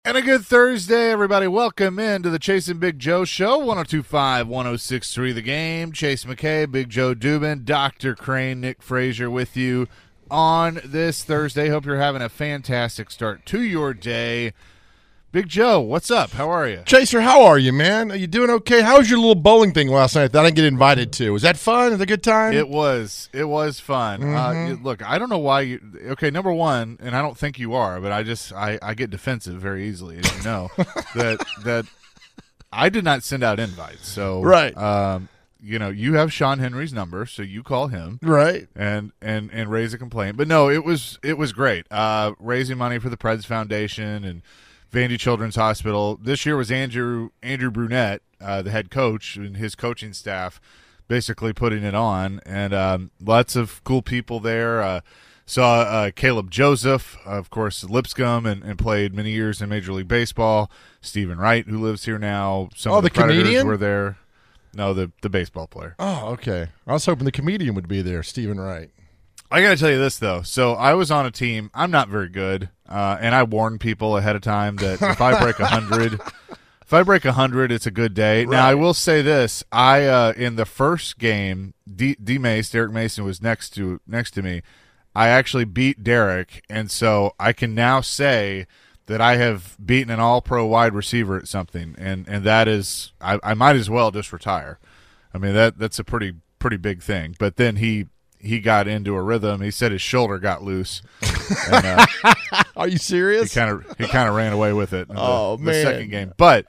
And a good Thursday, everybody. Welcome in to the Chase and Big Joe Show, 1025, 1063 The Game. Chase McKay, Big Joe Dubin, Dr. Crane, Nick Frazier with you on this Thursday. Hope you're having a fantastic start to your day. Big Joe, what's up? How are you? Chaser, how are you, man? Are you doing okay? How was your little bowling thing last night that I didn't get invited to? Was that fun? Was it a good time? It was fun. Look, I don't know why you. Okay, number one, and I don't think you are, but I get defensive very easily, as you know. that I did not send out invites, so right. You have Sean Henry's number, so you call him, right, and raise a complaint. But no, it was great. Raising money for the Preds Foundation and Vandy Children's Hospital. This year was Andrew Brunette, the head coach, and his coaching staff basically putting it on. And lots of cool people there. Saw Caleb Joseph, of course, Lipscomb, and played many years in Major League Baseball. Stephen Wright, who lives here now. Some of the Predators comedian were there. No, the baseball player. Oh, okay. I was hoping the comedian would be there, Stephen Wright. I got to tell you this, though. So I was on a team. I'm not very good, and I warn people ahead of time that if I break 100, it's a good day. Right. Now, I will say this. In the first game, Derek Mason was next to me. I actually beat Derek, and so I can now say that I have beaten an all-pro wide receiver at something, and that is I might as well just retire. I mean, that's a pretty big thing. But then he got into a rhythm. He said his shoulder got loose. And, are you serious? He kind of ran away with it in the second game. But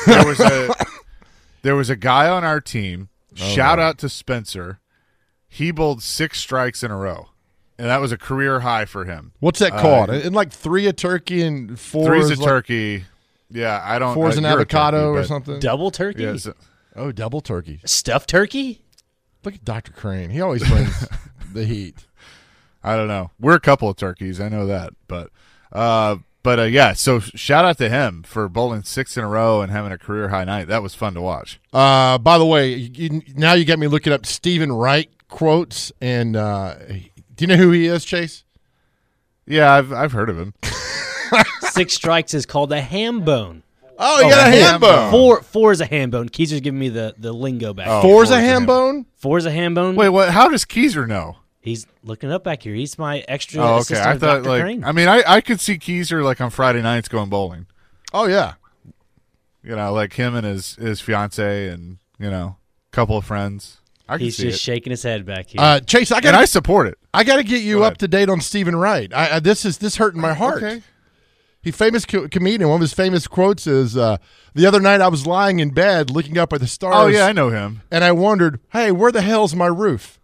there was a guy on our team. Shout out to Spencer. He bowled 6 strikes in a row, and that was a career high for him. What's that called? And like 3 a turkey and 4 3's a turkey. Yeah, I don't. 4's an avocado or something. Double turkey. Yeah, double turkey. Stuffed turkey. Look at Dr. Crane. He always brings the heat. I don't know. We're a couple of turkeys. I know that. But yeah, so shout out to him for bowling 6 in a row and having a career high night. That was fun to watch. By the way, now you got me looking up Stephen Wright quotes. And do you know who he is, Chase? Yeah, I've heard of him. 6 strikes is called a ham bone. Oh, you got a ham bone. Four is a ham bone. Keezer's giving me the lingo back. Oh, four's a ham bone? 4's a ham bone. Wait, what? How does Keezer know? He's looking up back here. He's my extra I assistant. thought Dr. Crane. I mean, I could see Keezer like on Friday nights going bowling. Oh yeah, like him and his fiance and a couple of friends. He's just shaking his head back here. Chase, I support it. I got to get you up to date on Stephen Wright. This hurting my heart. Okay. He famous comedian. One of his famous quotes is, "The other night I was lying in bed looking up at the stars. Oh yeah, I know him. And I wondered, hey, where the hell's my roof?"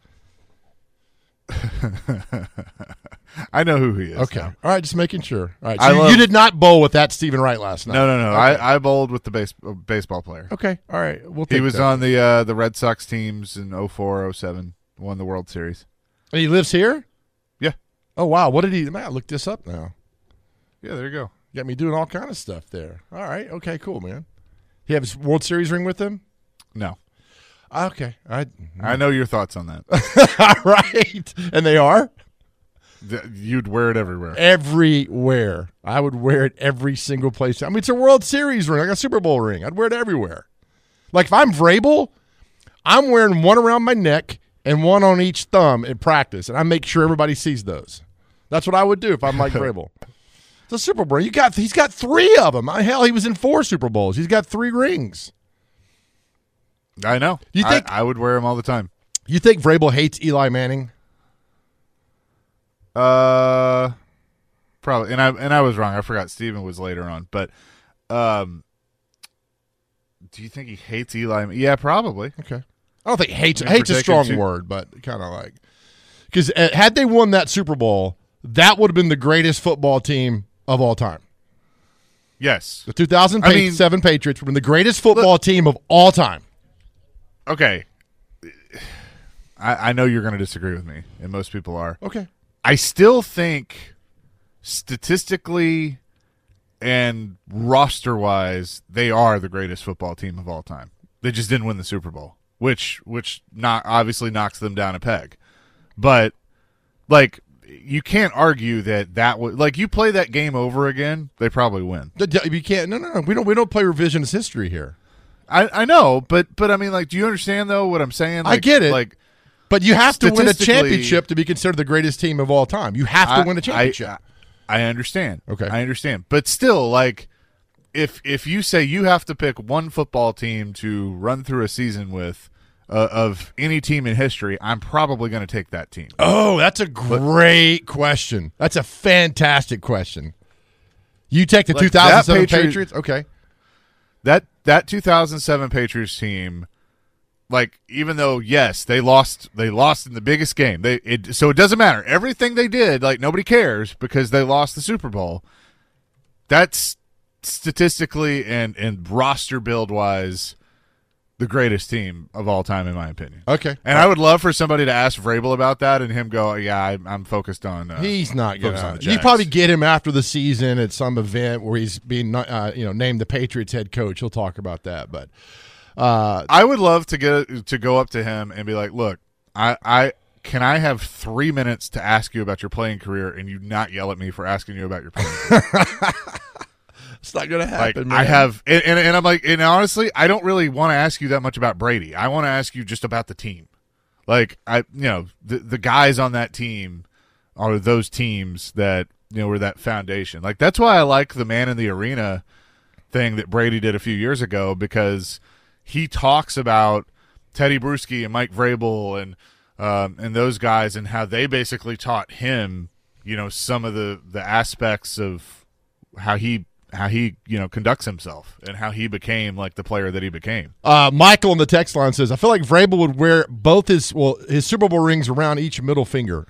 I know who he is. Okay, now. all right, just making sure. All right, so you did not bowl with that Stephen Wright last night. No. Okay. I bowled with the baseball player. Okay, all right. He was on the Red Sox teams in 04, 07, won the World Series. And he lives here? Yeah. Oh, wow. What did he – man, I looked this up now. Yeah, there you go. Got me doing all kind of stuff there. All right. Okay, cool, man. He have his World Series ring with him? No. Okay. I know your thoughts on that. All right. And they are? You'd wear it everywhere. Everywhere. I would wear it every single place. I mean, it's a World Series ring, like a Super Bowl ring. I'd wear it everywhere. Like if I'm Vrabel, I'm wearing one around my neck and one on each thumb in practice, and I make sure everybody sees those. That's what I would do if I'm Mike Vrabel. It's a Super Bowl. He's got 3 of them. Hell, he was in 4 Super Bowls. He's got 3 rings. I know. You think I would wear them all the time. You think Vrabel hates Eli Manning? Probably. And I was wrong. I forgot Steven was later on. But do you think he hates Eli? Yeah, probably. Okay. I don't think hate's a strong word, but kind of like because had they won that Super Bowl, that would have been the greatest football team of all time. Yes. The 2007 Patriots would have been the greatest football team of all time. Okay. I know you're going to disagree with me, and most people are. Okay. I still think statistically and roster-wise, they are the greatest football team of all time. They just didn't win the Super Bowl, which obviously knocks them down a peg. But, like, you can't argue that would, like, you play that game over again, they probably win. You can't. No. We don't play revisionist history here. I know, but I mean, like, do you understand though what I'm saying? Like, I get it. Like, but you have to win a statistically, championship to be considered the greatest team of all time. You have to win a championship. I understand. Okay. I understand. But still, like, if you say you have to pick one football team to run through a season with of any team in history, I'm probably going to take that team. Oh, that's a great question. That's a fantastic question. You take the Like, 2007 Patriots? Okay. That 2007 Patriots team, like, even though, yes, they lost in the biggest game. So it doesn't matter. Everything they did, like, nobody cares because they lost the Super Bowl. That's statistically and roster build wise the greatest team of all time, in my opinion. Okay. And I would love for somebody to ask Vrabel about that and him go, yeah, I'm focused on he's not going focused on the to. You Jags. probably get him after the season at some event where he's being named the Patriots head coach. He'll talk about that. But I would love to go up to him and be like, look, I can I have 3 minutes to ask you about your playing career and you not yell at me for asking you about your playing career? it's not going to Like, happen, man. I have, and I'm like, and honestly, I don't really want to ask you that much about Brady. I want to ask you just about the team. Like, the guys on that team are those teams that, were that foundation. Like, that's why I like the man in the arena thing that Brady did a few years ago, because he talks about Teddy Bruschi and Mike Vrabel and those guys and how they basically taught him, some of the aspects of how he conducts himself and how he became like the player that he became. Michael in the text line says, I feel like Vrabel would wear both his Super Bowl rings around each middle finger.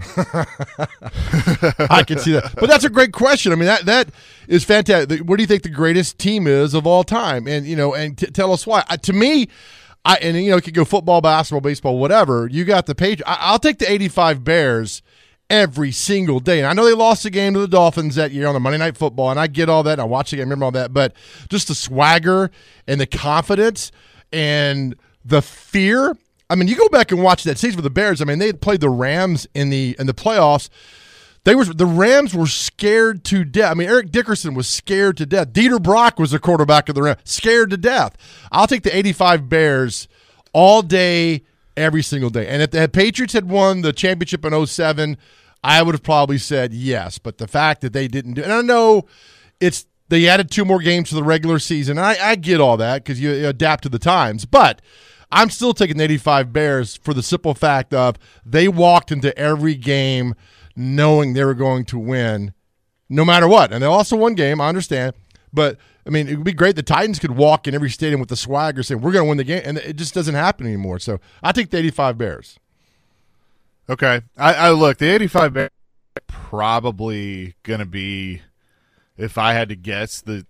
I can see that. But that's a great question. I mean, that is fantastic. What do you think the greatest team is of all time? And, tell us why. To me, it could go football, basketball, baseball, whatever. You got the Patriots. I'll take the 85 Bears every single day. And I know they lost the game to the Dolphins that year on the Monday Night Football, and I get all that, and I watch the game, I remember all that, but just the swagger and the confidence and the fear. I mean, you go back and watch that season with the Bears. I mean, they had played the Rams in the playoffs. The Rams were scared to death. I mean, Eric Dickerson was scared to death. Dieter Brock was the quarterback of the Rams, scared to death. I'll take the 85 Bears all day, every single day. And if the Patriots had won the championship in 2007, I would have probably said yes. But the fact that they didn't do it, and I know they added 2 more games to the regular season. And I get all that because you adapt to the times. But I'm still taking the 85 Bears for the simple fact of they walked into every game knowing they were going to win no matter what. And they also won game, I understand. But, I mean, it would be great. The Titans could walk in every stadium with the swagger saying, we're going to win the game. And it just doesn't happen anymore. So I take the 85 Bears. Okay. I look, the 85 Bears are probably going to be, if I had to guess, the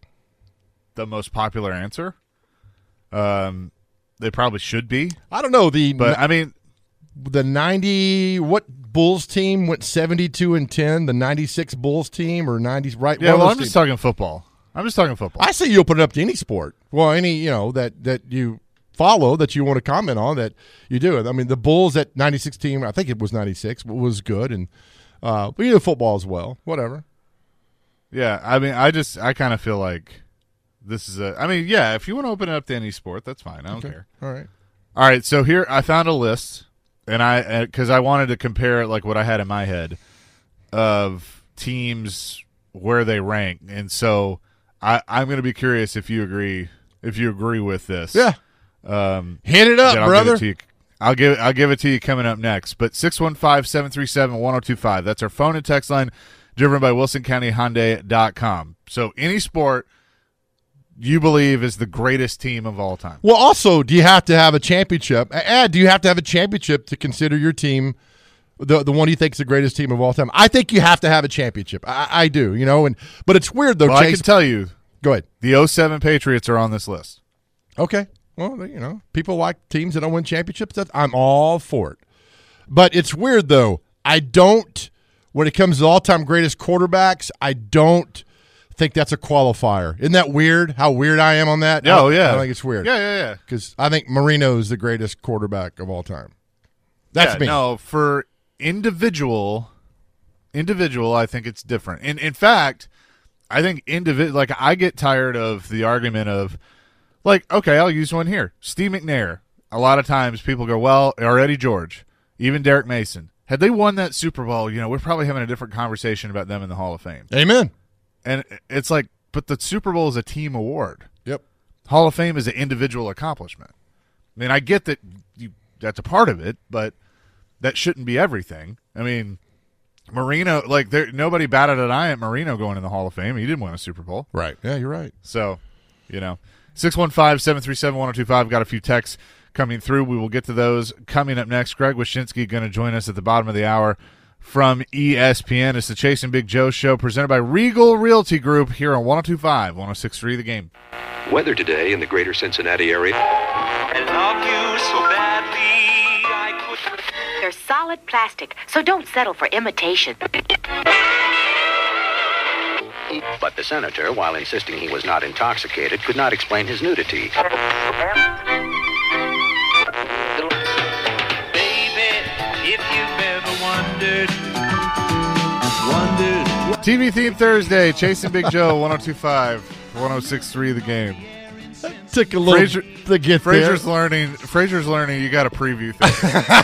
most popular answer. They probably should be. I don't know. But I mean, the 90 what Bulls team went 72-10, the 96 Bulls team or 90s, right? Yeah, well, I'm just talking football. I say you open it up to any sport. Well, any, that you follow, that you want to comment on, that you do it. I mean, the Bulls at 96 team, I think it was 96, was good, and but you do football as well. Whatever. Yeah, I mean, I kind of feel like this is if you want to open it up to any sport, that's fine. I don't care. All right. So here I found a list, and because I wanted to compare it like what I had in my head of teams where they rank, and so I'm going to be curious if you agree with this. Yeah. Hit it up, brother. I'll give it to you coming up next. But 615-737-1025. That's our phone and text line, driven by WilsonCountyHyundai.com. So any sport you believe is the greatest team of all time. Well, also, do you have to have a championship? Do you have to have a championship to consider your team the one you think is the greatest team of all time? I think you have to have a championship. I do, but it's weird though. Well, Chase, I can tell you. Go ahead. The 07 Patriots are on this list. Okay. Well, people like teams that don't win championships. I'm all for it. But it's weird, though. When it comes to all-time greatest quarterbacks, I don't think that's a qualifier. Isn't that weird, how weird I am on that? Oh, yeah. I think it's weird. Yeah. Because I think Marino is the greatest quarterback of all time. That's me. No, for individual Individual, I think it's different. In fact, I think like I get tired of the argument of like, okay, I'll use one here. Steve McNair. A lot of times people go, well, or Eddie George, even Derek Mason. Had they won that Super Bowl, we're probably having a different conversation about them in the Hall of Fame. Amen. And it's like, but the Super Bowl is a team award. Yep. Hall of Fame is an individual accomplishment. I mean, I get that that's a part of it, but that shouldn't be everything. I mean, Marino, like nobody batted an eye at Marino going in the Hall of Fame. He didn't win a Super Bowl. Right. Yeah, you're right. So, 615-737-1025. Got a few texts coming through. We will get to those coming up next. Greg Wyshynski going to join us at the bottom of the hour from ESPN. It's the Chase and Big Joe show presented by Regal Realty Group here on 102.5, 106.3 The Game. Weather today in the greater Cincinnati area. I love you so badly, I could. They're solid plastic, so don't settle for imitation. But the senator, while insisting he was not intoxicated, could not explain his nudity. Baby, if you've ever wondered. TV theme Thursday, Chase and Big Joe, 102.5, 106.3 The Game. Took a little to get Frazier's there. learning. You got to preview things.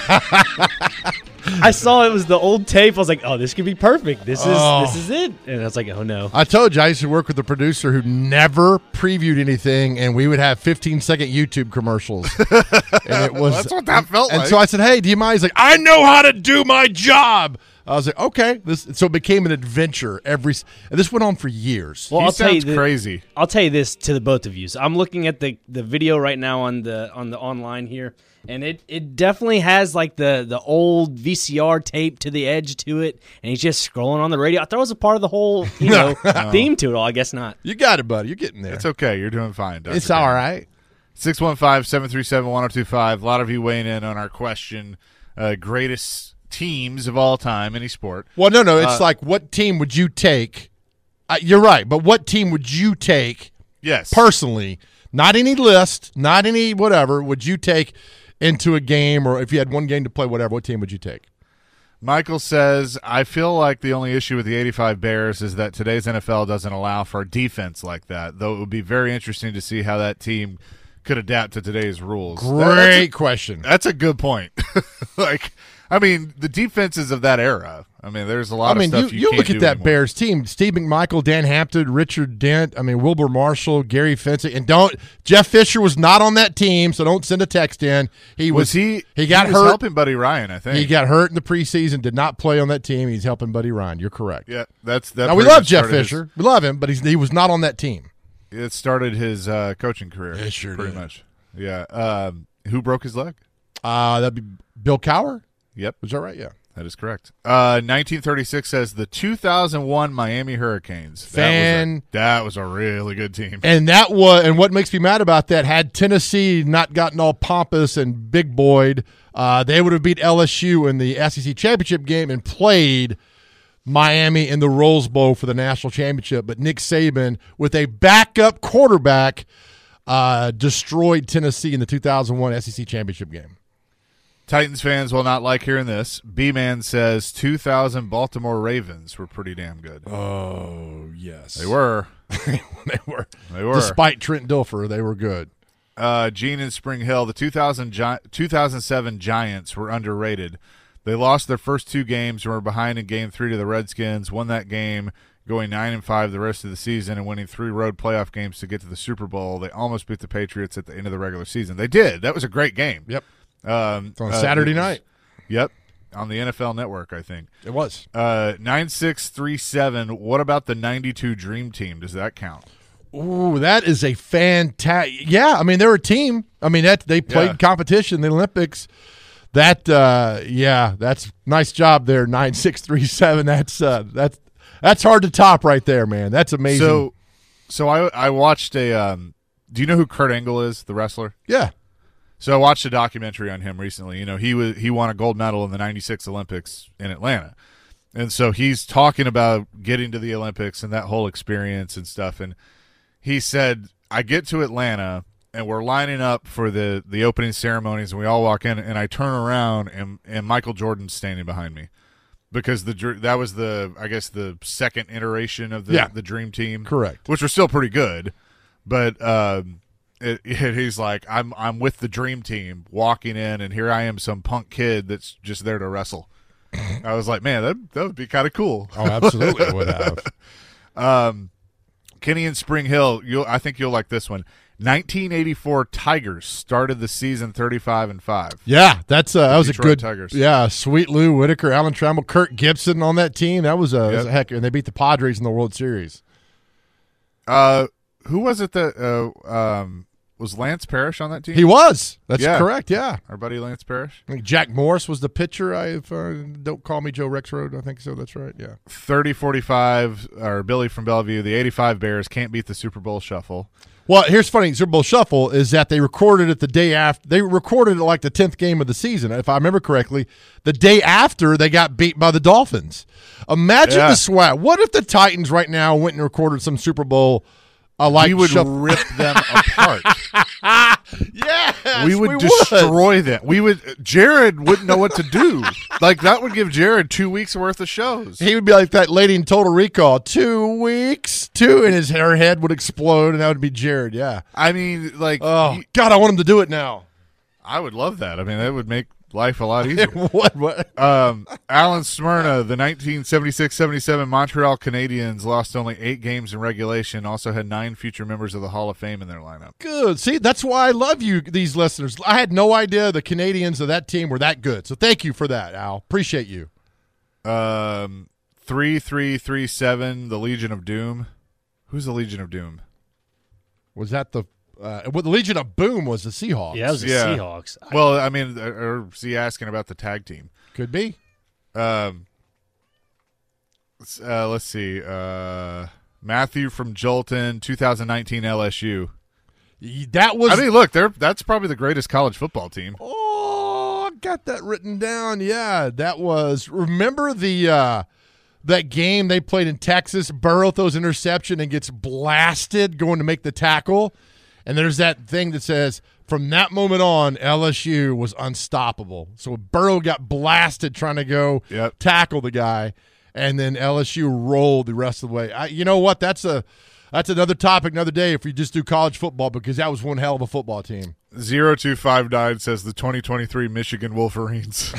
I saw it was the old tape. I was like, oh, this could be perfect. This is it. And I was like, oh, no. I told you I used to work with a producer who never previewed anything, and we would have 15-second YouTube commercials. And it was That's what that felt and like. so I said, hey, do you mind? He's like, I know how to do my job. I was like, okay. So it became an adventure. And this went on for years. Well, He I'll tell you sounds crazy. I'll tell you this to the both of you. So I'm looking at the video right now on the online here, and it definitely has like the old VCR tape to the edge to it, and he's just scrolling on the radio. I thought it was a part of the whole theme to it all. I guess not. You got it, buddy. You're getting there. It's okay. You're doing fine. Dr. It's Dan. all right. 615-737-1025. A lot of you weighing in on our question, greatest teams of all time, any sport. Well, no. It's like, what team would you take? You're right, but what team would you take Yes. personally? Not any list, not any whatever. Would you take into a game, or if you had one game to play, whatever, what team would you take? Michael says, I feel like the only issue with the 85 Bears is that today's NFL doesn't allow for a defense like that, though it would be very interesting to see how that team could adapt to today's rules. Great question. That's a good point. The defenses of that era. There's a lot of stuff you can't look at do that anymore. Bears team: Steve McMichael, Dan Hampton, Richard Dent. Wilbur Marshall, Gary Fenton, and Jeff Fisher was not on that team, so don't send a text in. He got He hurt. was helping Buddy Ryan, I think. He got hurt in the preseason, did not play on that team. He's helping Buddy Ryan. You're correct. Yeah, that. Now we love Jeff Fisher. We love him, but he was not on that team. It started his coaching career. It sure pretty did. much. Yeah. Who broke his leg? That'd be Bill Cowher. Yep. Was that right? Yeah. That is correct. 1936 says the 2001 Miami Hurricanes. That was a really good team. And what makes me mad about that, had Tennessee not gotten all pompous and big boyed, they would have beat LSU in the SEC championship game and played Miami in the Rose Bowl for the national championship. But Nick Saban, with a backup quarterback, destroyed Tennessee in the 2001 SEC championship game. Titans fans will not like hearing this. B-Man says 2000 Baltimore Ravens were pretty damn good. Oh, yes. They were. They were. Despite Trent Dilfer, they were good. Gene in Spring Hill, the 2007 Giants were underrated. They lost their first two games and were behind in Game 3 to the Redskins, won that game, going 9-5 the rest of the season and winning 3 road playoff games to get to the Super Bowl. They almost beat the Patriots at the end of the regular season. They did. That was a great game. Yep. It's on Saturday night. Yep. On the NFL Network, I think. It was. 9637. What about the 92 Dream Team? Does that count? Ooh, that is a fantastic. Yeah, they're a team. They played competition in the Olympics. That's nice job there. 9637. That's hard to top right there, man. That's amazing. So I watched a. Do you know who Kurt Angle is, the wrestler? Yeah. So I watched a documentary on him recently. He won a gold medal in the 96 Olympics in Atlanta. And so he's talking about getting to the Olympics and that whole experience and stuff. And he said, I get to Atlanta and we're lining up for the opening ceremonies and we all walk in and I turn around and Michael Jordan's standing behind me. because that was I guess the second iteration of the Dream Team, Correct. which was still pretty good, but he's like, I'm with the Dream Team walking in, and here I am, some punk kid that's just there to wrestle. I was like, man, that would be kind of cool. Oh, absolutely, it would have. Kenny in Spring Hill, I think you'll like this one. 1984 Tigers started the season 35-5. Yeah, that was a Detroit good Tigers. Yeah, Sweet Lou Whitaker, Alan Trammell, Kirk Gibson on that team. That was a heck, and they beat the Padres in the World Series. Who was it that was Lance Parrish on that team? He was. That's correct. Yeah, our buddy Lance Parrish. I think Jack Morris was the pitcher. Don't call me Joe Rexrode. I think so. That's right. Yeah. 30-45, or Billy from Bellevue. The 85 Bears can't beat the Super Bowl Shuffle. Well, here's funny. Super Bowl Shuffle is that they recorded it the day after. They recorded it like the 10th game of the season, if I remember correctly. The day after they got beat by the Dolphins. Imagine the swag. What if the Titans right now went and recorded some Super Bowl? We would rip them apart. Yes, we would destroy them. Jared wouldn't know what to do. Like, that would give Jared 2 weeks worth of shows. He would be like that lady in Total Recall. 2 weeks, and her head would explode, and that would be Jared. Yeah. I mean, like, God, I want him to do it now. I would love that. I mean, that would make life a lot easier. What? Alan Smyrna, the 1976-77 Montreal Canadiens lost only 8 games in regulation, also had 9 future members of the Hall of Fame in their lineup. Good. See, that's why I love you, these listeners. I had no idea the Canadians of that team were that good. So thank you for that, Al. Appreciate you. 3337, the Legion of Doom. Who's the Legion of Doom? Was that the the Legion of Boom was the Seahawks. Yeah, it was the Seahawks. Well, I mean, or is he asking about the tag team? Could be. Let's see. Matthew from Jolton, 2019 LSU. That was. I mean, look, that's probably the greatest college football team. Oh, I got that written down. Yeah, that was. Remember that game they played in Texas? Burrow throws interception and gets blasted going to make the tackle. And there's that thing that says, from that moment on, LSU was unstoppable. So Burrow got blasted trying to go tackle the guy, and then LSU rolled the rest of the way. You know what? That's another topic, another day if we just do college football, because that was one hell of a football team. 0259 says the 2023 Michigan Wolverines.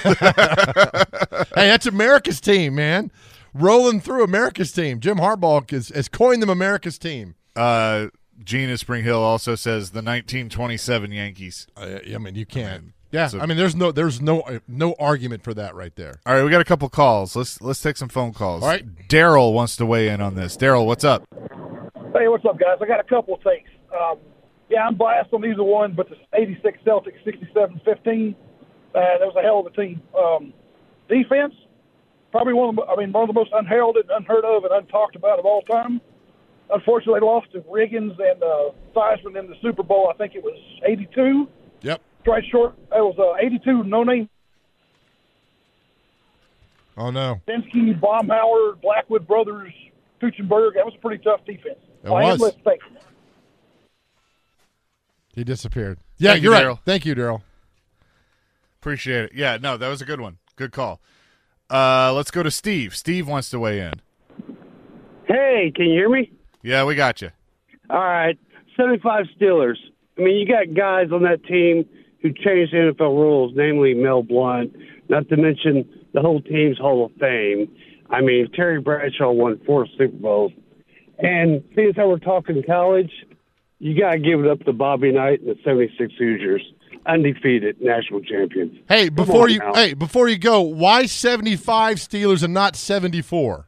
Hey, that's America's team, man. Rolling through America's team. Jim Harbaugh has coined them America's team. Gene in Spring Hill also says the 1927 Yankees. I mean, you can't. I mean, there's no argument for that right there. All right, we got a couple calls. Let's take some phone calls. All right, Daryl wants to weigh in on this. Daryl, what's up? Hey, what's up, guys? I got a couple of things. I'm biased on either one, but the 86 Celtics, 67-15, that was a hell of a team. Defense, probably one of the most unheralded, unheard of, and untalked about of all time. Unfortunately, they lost to Riggins and Theismann in the Super Bowl. I think it was 82. Yep. Right short. It was 82, no name. Oh, no. Bensky, Baumhauer, Blackwood Brothers, Kuchenberg. That was a pretty tough defense. It was. He disappeared. Yeah, Thank you, you're right. Daryl. Thank you, Daryl. Appreciate it. Yeah, no, that was a good one. Good call. Let's go to Steve. Steve wants to weigh in. Hey, can you hear me? Yeah, we got you. All right. 75 Steelers. I mean, you got guys on that team who changed the NFL rules, namely Mel Blount, not to mention the whole team's Hall of Fame. I mean, Terry Bradshaw won 4 Super Bowls. And seeing as how we're talking college, you got to give it up to Bobby Knight and the 76 Hoosiers, undefeated national champions. Hey, before you go, why 75 Steelers and not 74?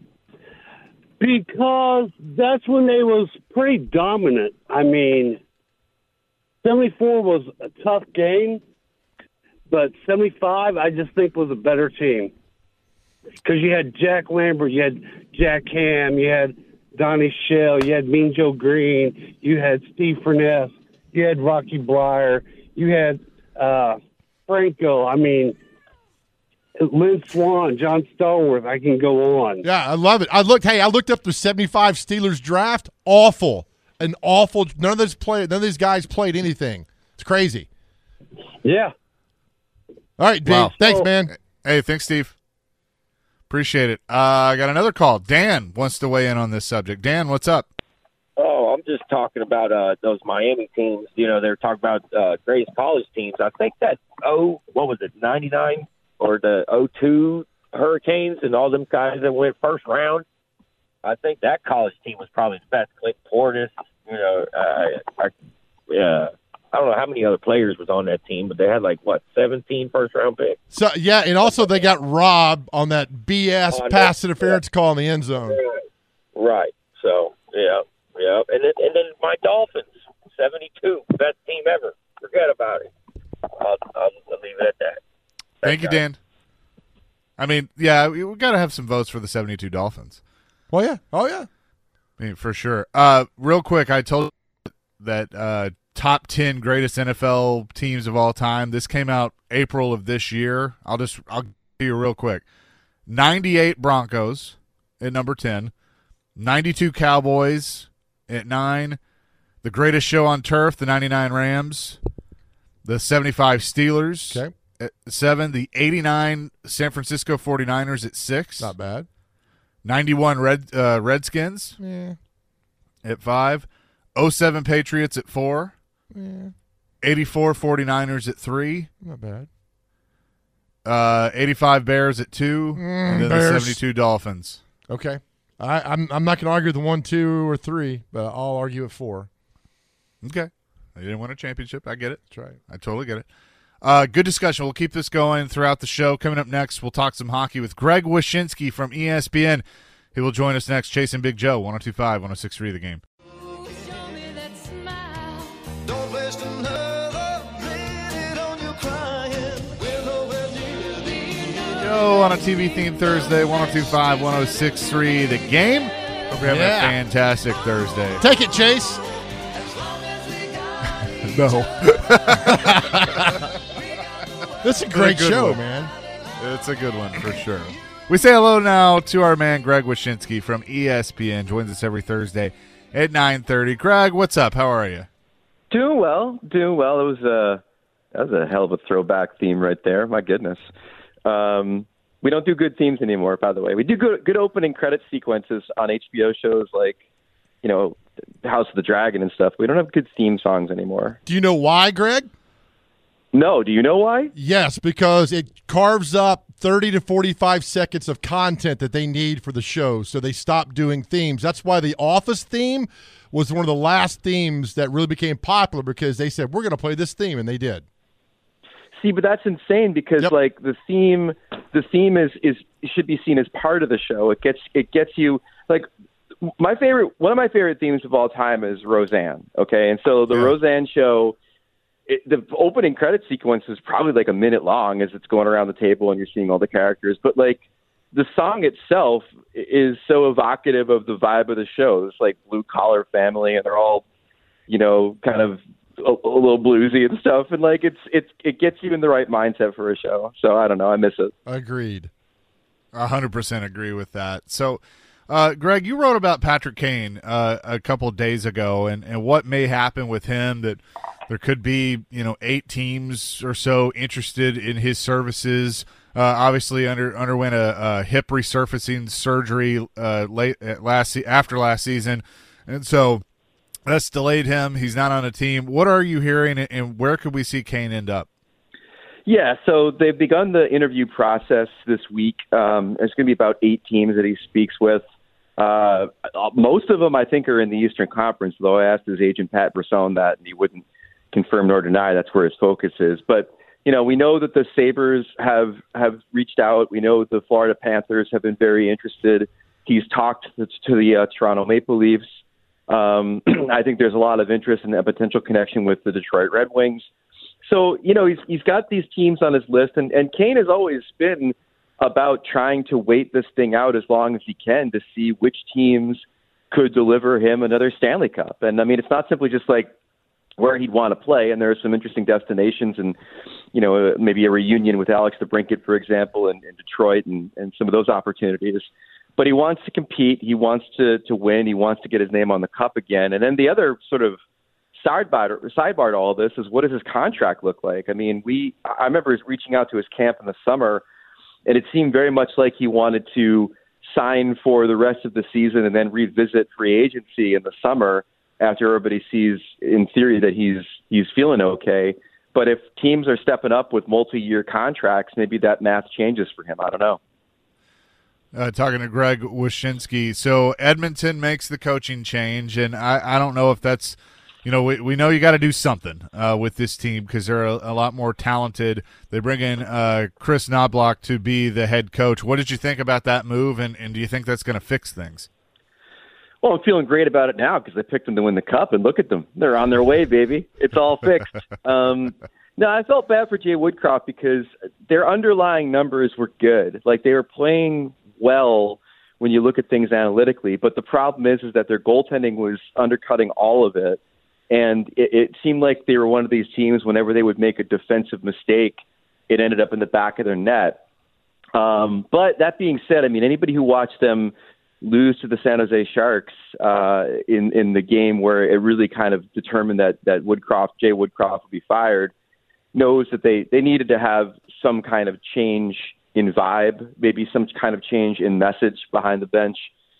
Because that's when they was pretty dominant. I mean, 74 was a tough game, but 75 I just think was a better team. Because you had Jack Lambert, you had Jack Ham, you had Donnie Shell, you had Mean Joe Green, you had Steve Furness, you had Rocky Bleier, you had Franco. I mean, Lynn Swan, John Stallworth. I can go on. Yeah, I love it. I looked up the 75 Steelers draft. Awful. None of these guys played anything. It's crazy. Yeah. All right, Dave. Wow. Thanks, man. Hey, thanks, Steve. Appreciate it. I got another call. Dan wants to weigh in on this subject. Dan, what's up? Oh, I'm just talking about those Miami teams. They're talking about greatest college teams. I think that, 99 or the 02 Hurricanes and all them guys that went first round. I think that college team was probably the best. Clint Portis, I don't know how many other players was on that team, but they had 17 first-round picks. So yeah, and also they got robbed on that BS pass interference call in the end zone. Right. So yeah. And then my Dolphins, 72, best team ever. Forget about it. I'll leave it at that. Thank you, Dan. I mean, yeah, we got to have some votes for the 72 Dolphins. Well, yeah. Oh, yeah. I mean, for sure. Real quick, I told you that top 10 greatest NFL teams of all time. This came out April of this year. I'll give you real quick. 98 Broncos at number 10. 92 Cowboys at 9. The greatest show on turf, the 99 Rams. The 75 Steelers at 7. The 89 San Francisco 49ers at 6. Not bad. 91 Redskins at 5. 07 Patriots at 4. 84 49ers at 3. Not bad. 85 Bears at 2. And then Bears. the 72 Dolphins. Okay. I'm not going to argue with the 1, 2, or 3, but I'll argue at 4. Okay. They didn't win a championship. I get it. That's right. I totally get it. Good discussion. We'll keep this going throughout the show. Coming up next, we'll talk some hockey with Greg Wyshynski from ESPN. He will join us next. Chasing Big Joe, 102.5, 106.3 The Game. Joe on a TV-themed Thursday, 102.5, 106.3 The Game. Hope you're having a fantastic Thursday. Take it, Chase. No. This is a great show, man. It's a good one for sure. We say hello now to our man Greg Wyshynski from ESPN. Joins us every Thursday at 9:30. Greg, what's up? How are you? Doing well. That was a hell of a throwback theme right there. My goodness. We don't do good themes anymore, by the way. We do good opening credit sequences on HBO shows like, House of the Dragon and stuff. We don't have good theme songs anymore. Do you know why, Greg? No. Do you know why? Yes, because it carves up 30 to 45 seconds of content that they need for the show, so they stopped doing themes. That's why the Office theme was one of the last themes that really became popular, because they said, we're going to play this theme, and they did. See, but that's insane because the theme is should be seen as part of the show. It gets you one of my favorite themes of all time is Roseanne. Okay, and so the Roseanne show, the opening credit sequence is probably a minute long as it's going around the table and you're seeing all the characters. But the song itself is so evocative of the vibe of the show. It's blue collar family, and they're all, kind of a little bluesy and stuff, and it gets you in the right mindset for a show. So I don't know, I miss it. Agreed. 100% agree with that. So, Greg, you wrote about Patrick Kane a couple of days ago, and what may happen with him. That there could be 8 teams or so interested in his services. Obviously, underwent a hip resurfacing surgery after last season, and so. That's delayed him. He's not on a team. What are you hearing, and where could we see Kane end up? Yeah, so they've begun the interview process this week. There's going to be about 8 teams that he speaks with. Most of them, I think, are in the Eastern Conference, though I asked his agent, Pat Brisson, that, and he wouldn't confirm nor deny that's where his focus is. But, we know that the Sabres have reached out. We know the Florida Panthers have been very interested. He's talked to the Toronto Maple Leafs. I think there's a lot of interest in a potential connection with the Detroit Red Wings. So, he's got these teams on his list, and Kane has always been about trying to wait this thing out as long as he can to see which teams could deliver him another Stanley Cup. And, I mean, it's not simply just where he'd want to play, and there are some interesting destinations and, maybe a reunion with Alex DeBrincat, for example, in Detroit and some of those opportunities. But he wants to compete. He wants to win. He wants to get his name on the cup again. And then the other sort of sidebar to all this is, what does his contract look like? I mean, I remember reaching out to his camp in the summer And it seemed very much like he wanted to sign for the rest of the season and then revisit free agency in the summer after everybody sees, in theory, that he's feeling okay. But if teams are stepping up with multi-year contracts, maybe that math changes for him. I don't know. Talking to Greg Wyshynski. So Edmonton makes the coaching change, and I don't know if that's, we know you got to do something with this team because they're a lot more talented. They bring in Chris Knobloch to be the head coach. What did you think about that move, and do you think that's going to fix things? Well, I'm feeling great about it now because I picked them to win the cup, and look at them. They're on their way, baby. It's all fixed. No, I felt bad for Jay Woodcroft because their underlying numbers were good. Like, they were playing well when you look at things analytically, but the problem is that their goaltending was undercutting all of it, and it seemed like they were one of these teams, whenever they would make a defensive mistake, it ended up in the back of their net. But that being said, I mean, anybody who watched them lose to the San Jose Sharks in the game where it really kind of determined that Jay Woodcroft would be fired, knows that they needed to have some kind of change in vibe, maybe some kind of change in message behind the bench.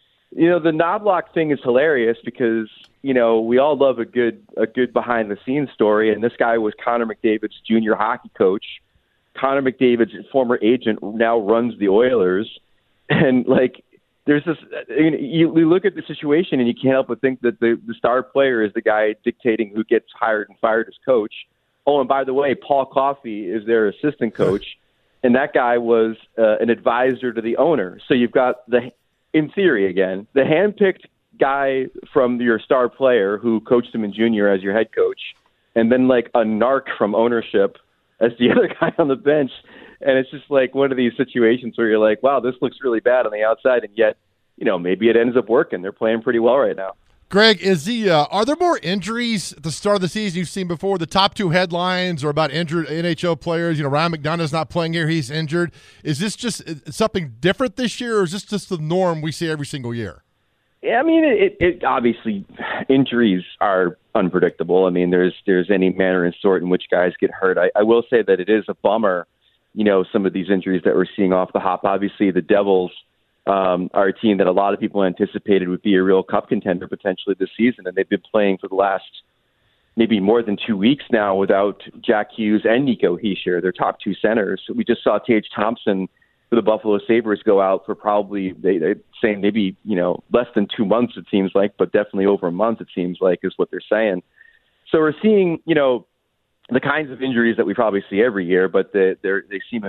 The Knobloch thing is hilarious because, we all love a good behind the scenes story. And this guy was Connor McDavid's junior hockey coach. Connor McDavid's former agent now runs the Oilers. And there's this, you look at the situation and you can't help but think that the star player is the guy dictating who gets hired and fired as coach. Oh, and by the way, Paul Coffey is their assistant coach. And that guy was an advisor to the owner. So you've got in theory again, the handpicked guy from your star player who coached him in junior as your head coach, and then a narc from ownership as the other guy on the bench. And it's just one of these situations where you're like, wow, this looks really bad on the outside. And yet, maybe it ends up working. They're playing pretty well right now. Greg, are there more injuries at the start of the season you've seen before? The top two headlines are about injured NHL players. Ryan McDonough's not playing here. He's injured. Is this just something different this year, or is this just the norm we see every single year? Yeah, I mean, it obviously, injuries are unpredictable. I mean, there's any manner and sort in which guys get hurt. I will say that it is a bummer, some of these injuries that we're seeing off the hop. Obviously, the Devils are a team that a lot of people anticipated would be a real cup contender potentially this season, and they've been playing for the last maybe more than 2 weeks now without Jack Hughes and Nico Hischier, their top two centers. We just saw Tage Thompson for the Buffalo Sabres go out for probably, they're saying maybe, less than 2 months it seems like, but definitely over a month it seems like is what they're saying. So we're seeing, the kinds of injuries that we probably see every year, but they seem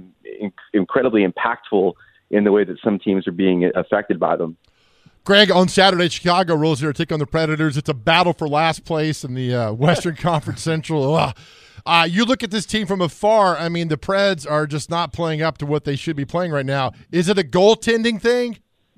incredibly impactful in the way that some teams are being affected by them. Greg, on Saturday, Chicago rolls here to take on the Predators. It's a battle for last place in the Western Conference Central. You look at this team from afar. I mean, the Preds are just not playing up to what they should be playing right now. Is it a goaltending thing?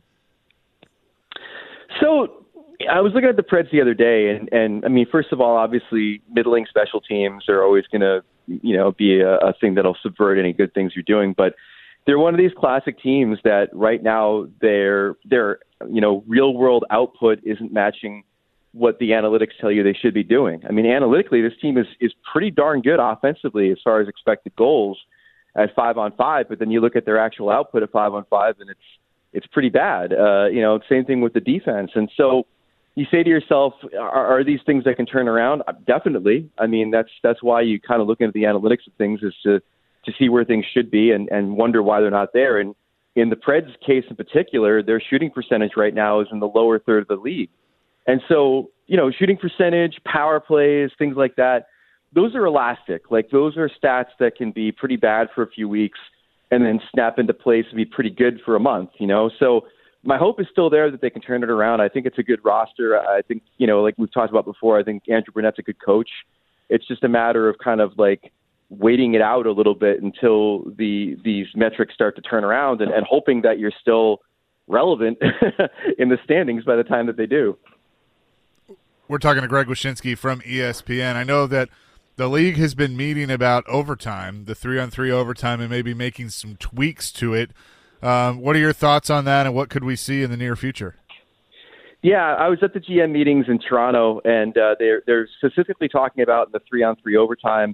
So I was looking at the Preds the other day, and I mean, first of all, obviously, middling special teams are always going to, be a thing that'll subvert any good things you're doing. But they're one of these classic teams that right now their real world output isn't matching what the analytics tell you they should be doing. I mean, analytically, this team is pretty darn good offensively as far as expected goals at 5-on-5, but then you look at their actual output at 5-on-5 and it's pretty bad. Same thing with the defense. And so you say to yourself, are these things that can turn around? Definitely. I mean, that's why you kind of look into the analytics of things is to see where things should be and wonder why they're not there. And in the Preds case in particular, their shooting percentage right now is in the lower third of the league. And so, shooting percentage, power plays, things like that, those are elastic. Those are stats that can be pretty bad for a few weeks and then snap into place and be pretty good for a month, So my hope is still there that they can turn it around. I think it's a good roster. I think, like we've talked about before, I think Andrew Burnett's a good coach. It's just a matter of kind of waiting it out a little bit until these metrics start to turn around and hoping that you're still relevant in the standings by the time that they do. We're talking to Greg Wyshynski from ESPN. I know that the league has been meeting about overtime, the 3-on-3 overtime, and maybe making some tweaks to it. What are your thoughts on that, and what could we see in the near future? Yeah, I was at the GM meetings in Toronto, and they're specifically talking about the 3-on-3 overtime,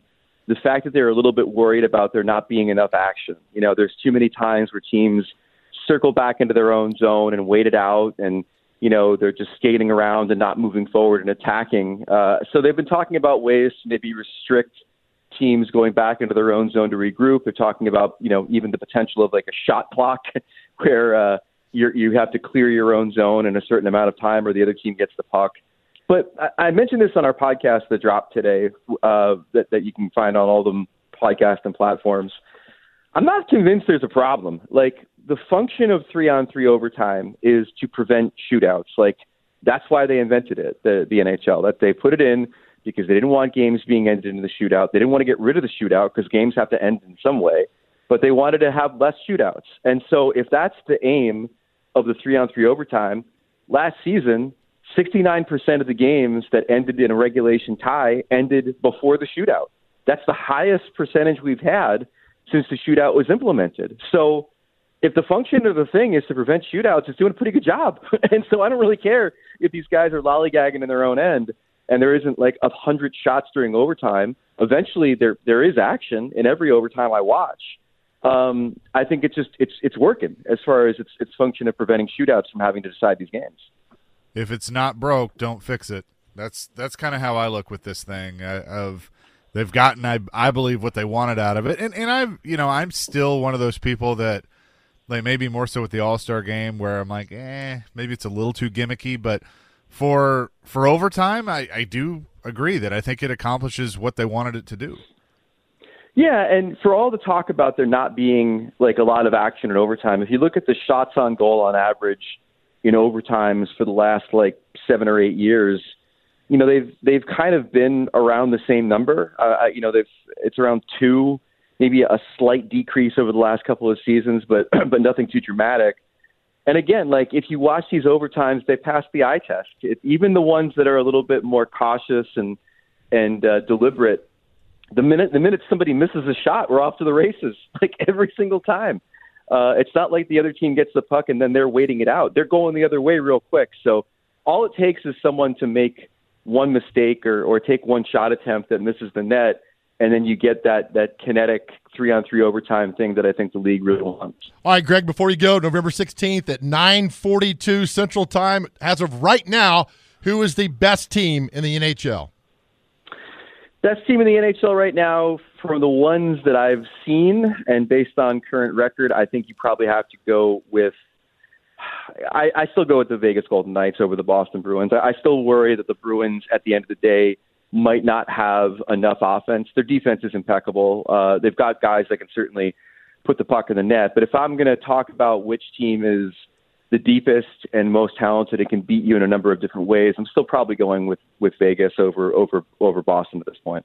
the fact that they're a little bit worried about there not being enough action. You know, there's too many times where teams circle back into their own zone and wait it out, and you know, they're just skating around and not moving forward and attacking. So they've been talking about ways to maybe restrict teams going back into their own zone to regroup. They're talking about, you know, even the potential of like a shot clock where you have to clear your own zone in a certain amount of time or the other team gets the puck. But I mentioned this on our podcast that dropped today that you can find on all the podcast and platforms. I'm not convinced there's a problem. Like, the function of 3-on-3 overtime is to prevent shootouts. Like, that's why they invented it, the NHL, that they put it in because they didn't want games being ended in the shootout. They didn't want to get rid of the shootout because games have to end in some way, but they wanted to have less shootouts. And so if that's the aim of the 3-on-3 overtime, last season, 69% of the games that ended in a regulation tie ended before the shootout. That's the highest percentage we've had since the shootout was implemented. So if the function of the thing is to prevent shootouts, it's doing a pretty good job. And so I don't really care if these guys are lollygagging in their own end and there isn't like 100 shots during overtime. Eventually there is action in every overtime I watch. I think it's working as far as its function of preventing shootouts from having to decide these games. If it's not broke, don't fix it. That's kind of how I look with this thing of they've gotten, I believe, what they wanted out of it. And I'm still one of those people that, like, maybe more so with the All-Star game where I'm like, maybe it's a little too gimmicky. But for overtime, I do agree that I think it accomplishes what they wanted it to do. Yeah, and for all the talk about there not being, like, a lot of action in overtime, if you look at the shots on goal on average in overtimes for the last, like, 7 or 8 years, you know, they've kind of been around the same number. It's around 2, maybe a slight decrease over the last couple of seasons, but nothing too dramatic. And again, like, if you watch these overtimes, they pass the eye test. Even the ones that are a little bit more cautious and deliberate, the minute somebody misses a shot, we're off to the races, like, every single time. It's not like the other team gets the puck and then they're waiting it out. They're going the other way real quick. So all it takes is someone to make one mistake or take one shot attempt that misses the net, and then you get that kinetic 3-on-3 overtime thing that I think the league really wants. All right, Greg, before you go, November 16th at 9:42 Central Time, as of right now, who is the best team in the NHL? Best team in the NHL right now, from the ones that I've seen and based on current record, I think you probably have to go with I still go with the Vegas Golden Knights over the Boston Bruins. I still worry that the Bruins, at the end of the day, might not have enough offense. Their defense is impeccable. They've got guys that can certainly put the puck in the net. But if I'm going to talk about which team is the deepest and most talented, it can beat you in a number of different ways, I'm still probably going with Vegas over Boston at this point.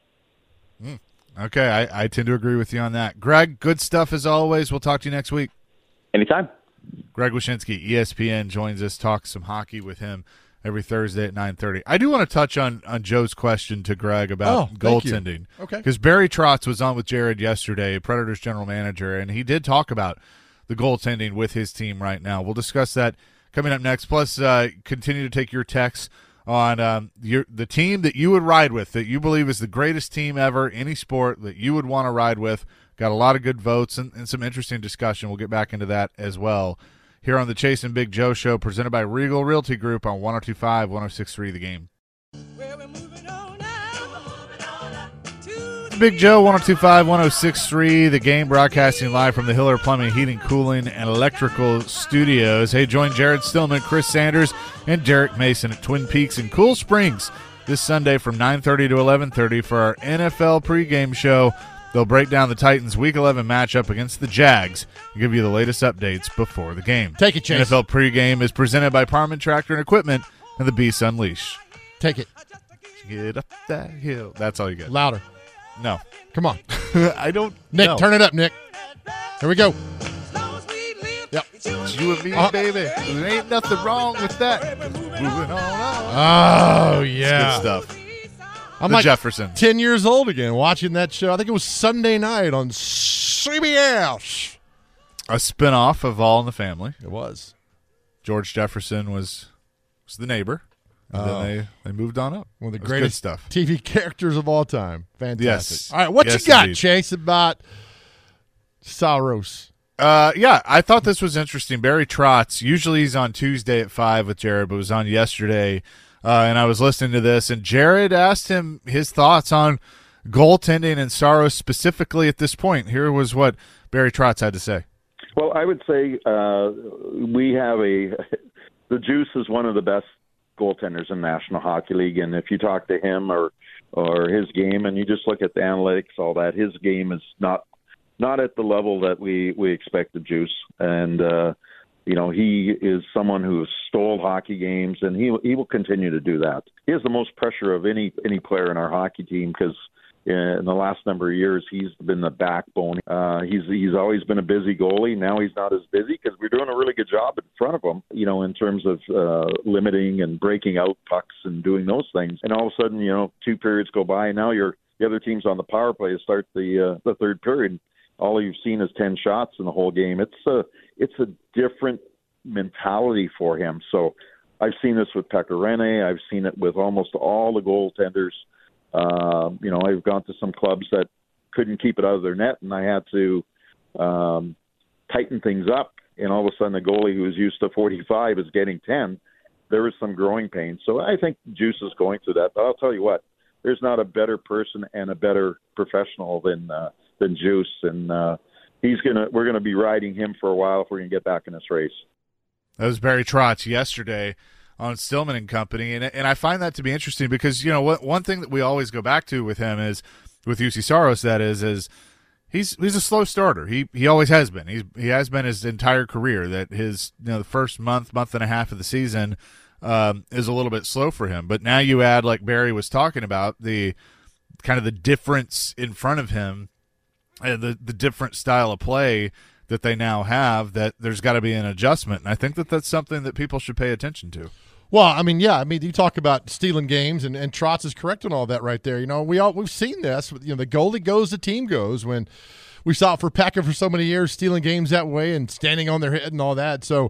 Okay, I tend to agree with you on that. Greg, good stuff as always. We'll talk to you next week. Anytime. Greg Wyshynski, ESPN, joins us, talk some hockey with him every Thursday at 9:30. I do want to touch on Joe's question to Greg about goaltending. Okay. Because Barry Trotz was on with Jared yesterday, Predators general manager, and he did talk about the goaltending with his team right now. We'll discuss that coming up next. Plus, continue to take your texts on the team that you would ride with, that you believe is the greatest team ever, any sport that you would want to ride with. Got a lot of good votes and some interesting discussion. We'll get back into that as well here on the Chase and Big Joe Show, presented by Regal Realty Group on 102.5, 106.3 The Game. Big Joe, 102.5, 106.3 The Game, broadcasting live from the Hiller Plumbing, Heating, Cooling, and Electrical Studios. Hey, join Jared Stillman, Chris Sanders, and Derek Mason at Twin Peaks in Cool Springs this Sunday from 9:30 to 11:30 for our NFL pregame show. They'll break down the Titans' Week 11 matchup against the Jags and give you the latest updates before the game. Take it, Chase. NFL pregame is presented by Parman Tractor and Equipment and the Beast Unleash. Take it. Get up that hill. That's all you get. Louder. No. Come on. I don't Nick, know. turn it up, Nick. Here we go. Yep. It's you and me, baby. There ain't nothing wrong with that. Moving on. Oh, yeah. It's good stuff. I'm the like Jeffersons. 10 years old again watching that show. I think it was Sunday night on CBS. A spinoff of All in the Family. It was. George Jefferson was the neighbor. And then they moved on up. One of the It was greatest good stuff. TV characters of all time. Fantastic. Yes. All right, what Yes, you got, indeed. Chase, about Saros? Yeah, I thought this was interesting. Barry Trotz, usually he's on Tuesday at 5 with Jared, but was on yesterday, and I was listening to this, and Jared asked him his thoughts on goaltending and Saros specifically at this point. Here was what Barry Trotz had to say. Well, I would say we have the Juice is one of the best goaltenders in National Hockey League, and if you talk to him or his game, and you just look at the analytics, all that, his game is not at the level that we expect the Juice. And he is someone who stole hockey games, and he will continue to do that. He has the most pressure of any player in our hockey team because in the last number of years he's been the backbone. He's always been a busy goalie. Now he's not as busy because we're doing a really good job in front of him, in terms of limiting and breaking out pucks and doing those things. And all of a sudden, 2 periods go by, and now the other team's on the power play to start the third period. All you've seen is 10 shots in the whole game. It's a different mentality for him. So I've seen this with Pekka Rinne. I've seen it with almost all the goaltenders. I've gone to some clubs that couldn't keep it out of their net, and I had to tighten things up. And all of a sudden, the goalie who was used to 45 is getting 10. There was some growing pains. So I think Juice is going through that. But I'll tell you what, there's not a better person and a better professional than Juice, and we're gonna be riding him for a while if we're gonna get back in this race. That was Barry Trotz yesterday on Stillman and Company, and I find that to be interesting because one thing that we always go back to with him is with UC Saros, that is he's a slow starter. He always has been. He has been his entire career. That his the first month and a half of the season is a little bit slow for him. But now you add, like Barry was talking about, the kind of the difference in front of him and the different style of play that they now have, that there's got to be an adjustment. And I think that that's something that people should pay attention to. Well, you talk about stealing games, and Trotz is correct on all that right there. We've seen this. The goalie goes, the team goes. When we saw it for Pekka for so many years, stealing games that way and standing on their head and all that. So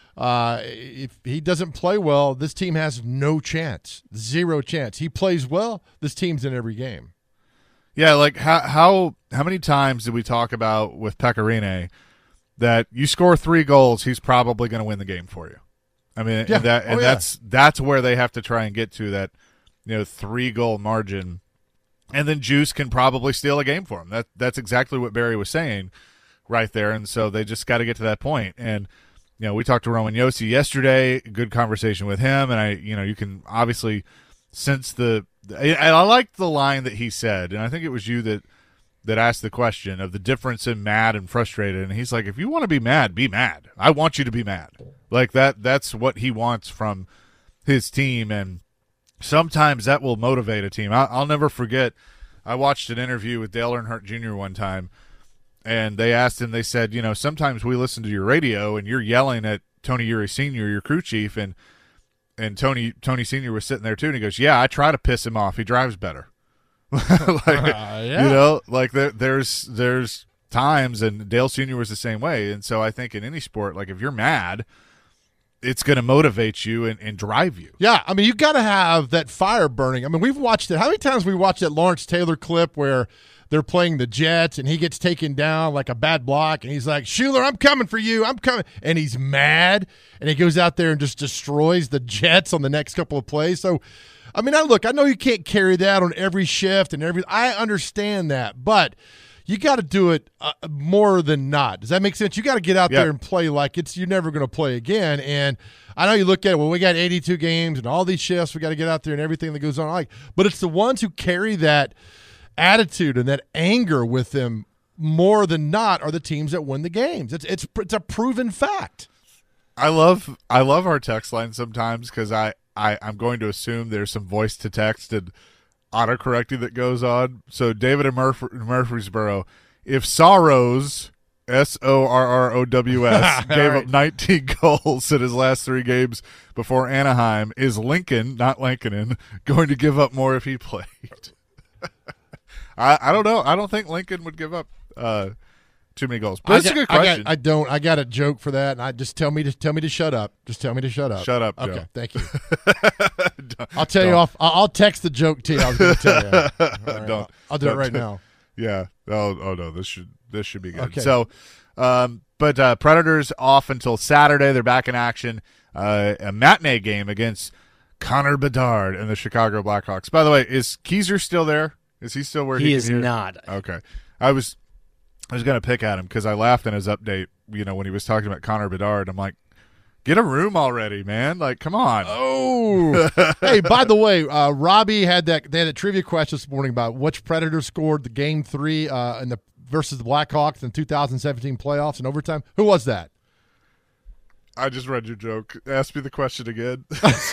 if he doesn't play well, this team has no chance, 0 chance. He plays well, this team's in every game. Yeah, like how many times did we talk about with Pekka Rinne that you score 3 goals, he's probably going to win the game for you? I mean, yeah. That's where they have to try and get to, that 3-goal margin, and then Juice can probably steal a game for him. That's exactly what Barry was saying right there, and so they just got to get to that point. And we talked to Roman Josi yesterday, good conversation with him, and you can obviously sense I liked the line that he said, and I think it was you that asked the question of the difference in mad and frustrated. And he's like, if you want to be mad, be mad. I want you to be mad. Like that's what he wants from his team. And sometimes that will motivate a team. I'll never forget, I watched an interview with Dale Earnhardt Jr. one time, and they asked him, they said, sometimes we listen to your radio and you're yelling at Tony Uri Sr., your crew chief, and Tony Sr. was sitting there too, and he goes, yeah, I try to piss him off. He drives better. There's times, and Dale Sr. was the same way. And so I think in any sport, like if you're mad, it's going to motivate you and drive you. Yeah, you got to have that fire burning. We've watched it. How many times we watched that Lawrence Taylor clip where they're playing the Jets and he gets taken down like a bad block, and he's like, Schuler, I'm coming for you. I'm coming. And he's mad, and he goes out there and just destroys the Jets on the next couple of plays. So, I know you can't carry that on every shift and I understand that, but you got to do it more than not. Does that make sense? You got to get out there and play like you're never going to play again. And I know you look at it, well, we got 82 games and all these shifts, we got to get out there and everything that goes on. But it's the ones who carry that attitude and that anger with them more than not are the teams that win the games. It's a proven fact. I love our text line sometimes because I'm going to assume there's some voice to text and autocorrecting that goes on. So David in Murfreesboro, if Saros, Sorrows, gave up 19 goals in his last 3 games before Anaheim, is Lincoln, not Lincoln, going to give up more if he played? I don't know. I don't think Lincoln would give up too many goals. But it's a good question. I got a joke for that, and I just tell me to shut up. Just tell me to shut up. Shut up, Joe. Okay, thank you. I'll tell you off. I'll text the joke to you. I was going to tell you. Right, Don't. I'll do it right now. Yeah. Oh no. This should be good. Okay. So, but Predators off until Saturday. They're back in action. A matinee game against Connor Bedard and the Chicago Blackhawks. By the way, is Keyser still there? Is he still where he is can hear? not. Okay. I was going to pick at him because I laughed in his update, when he was talking about Connor Bedard. I'm like, get a room already, man. Like, come on. Oh. Hey, by the way, Robbie they had a trivia question this morning about which Predator scored the Game 3 versus the Blackhawks in 2017 playoffs in overtime. Who was that? I just read your joke. Ask me the question again.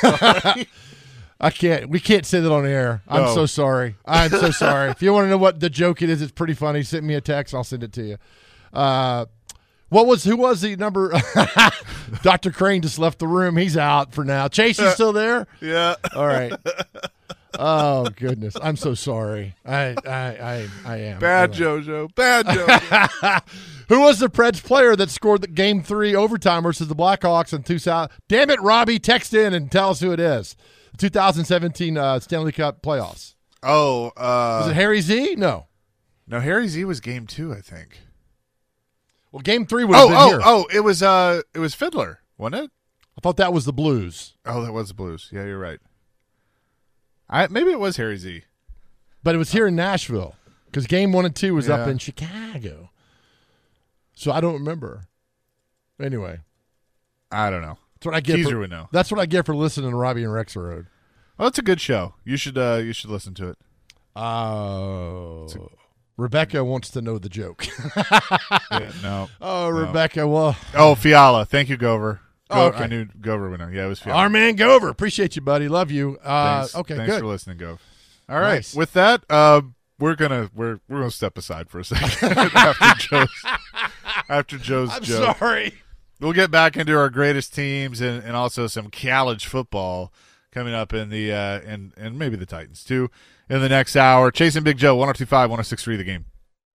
I can't. We can't say that on air. I'm so sorry. I'm so sorry. If you want to know what the joke it is, it's pretty funny. Send me a text. I'll send it to you. Who was the number? Dr. Crane just left the room. He's out for now. Chase, you still there? Yeah. All right. Oh goodness, I'm so sorry. I am. Bad JoJo. Bad JoJo. Who was the Preds player that scored the Game 3 overtime versus the Blackhawks in 2000? Damn it, Robbie, text in and tell us who it is. 2017 Stanley Cup playoffs. Oh, was it Harry Z? No, Harry Z was Game 2, I think. Well, Game 3 would have been here. It was Fiddler, wasn't it? I thought that was the Blues. Oh, that was the Blues. Yeah, you're right. Maybe it was Harry Z, but it was here in Nashville because Game 1 and 2 was up Yeah. in Chicago. So I don't remember. Anyway, I don't know. that's what I get. Teaser would know. That's what I get for listening to Robbie and Rex Road. Well, it's a good show. You should listen to it. Rebecca wants to know the joke. Yeah, no. Oh, Rebecca. Well. Oh, Fiala. Thank you, Gover. Okay. I knew Gover would know. Yeah, it was Fiala. Our man Gover. Appreciate you, buddy. Love you. Thanks. Okay, Thanks good. for listening, Gov. All right. Nice. With that, we're gonna step aside for a second after Joe's I'm joke. sorry. We'll get back into our greatest teams and also some college football coming up in the and maybe the Titans too in the next hour. Chasing Big Joe, 102.5, 106.3 The Game.